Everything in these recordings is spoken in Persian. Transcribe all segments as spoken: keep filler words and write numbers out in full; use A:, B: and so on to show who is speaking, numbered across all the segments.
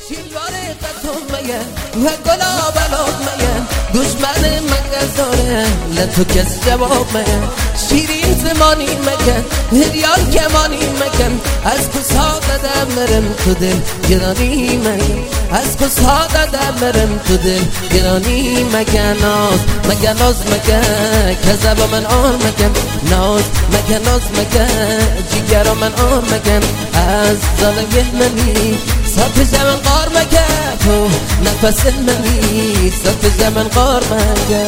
A: شیلوار قطم مگه و گلاب علاب مگه دشمن مگه زاره لطو کس جواب مگه شیرین زمانی مگه هریان کمانی مگه از کسا دادم مرم تو دل گرانی مگه از کسا دادم مرم تو دل گرانی مگه ناز مگه ناز مگه کذب من آن مگه ناز مگه ناز مگه جیگر من آن مگه از ظالم منی صف زمن قار مگه تو نفس منی صف زمن قار مگه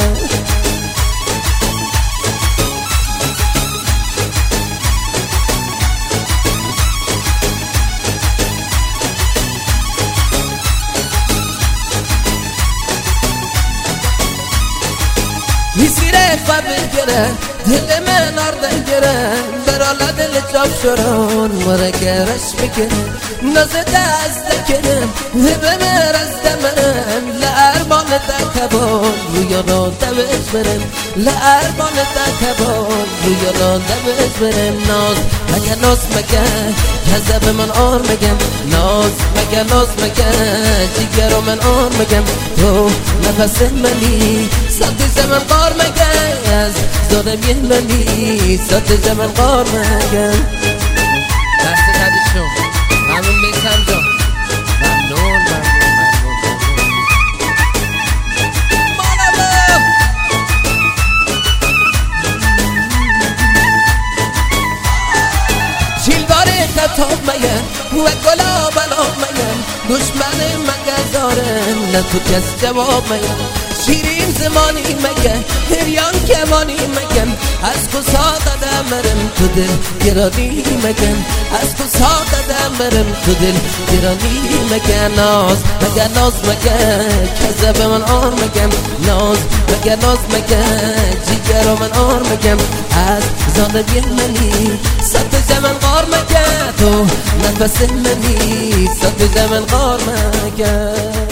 A: میسیره قبل گره دل من آردن گره برالا دل چاپ شرون مرگرش بکنه نازه دست کنه هبه مرز دمرم لعربان دکبان روی را دوش برم لعربان دکبان روی را دوش برم ناز مگه ناز مگه کذب من آر مگم ناز مگه ناز مگه جیگر من آر مگم تو نفس منی ساتی زمن قار مگه از ظالم یه منی ساتی زمن قار مگه
B: دست کدیشون ممنون میسم جان ممنون ممنون ممنون
A: شیلوار خطاب مگه و گلاب علاب مگه دشمن مگه زارم نه تو کس جواب مگه شیرین زمانی مگه هریان کمانی مگه از کسا دادم مرم تو دل گرانی مگه از کسا دادم مرم تو دل گرانی مگه ناز مگه ناز مگه کذب من آن مگه ناز مگه ناز مگه جیگر من آن مگه از ظالمی منی صد زمن قار مگه تو نفس منی صد زمن قار مگه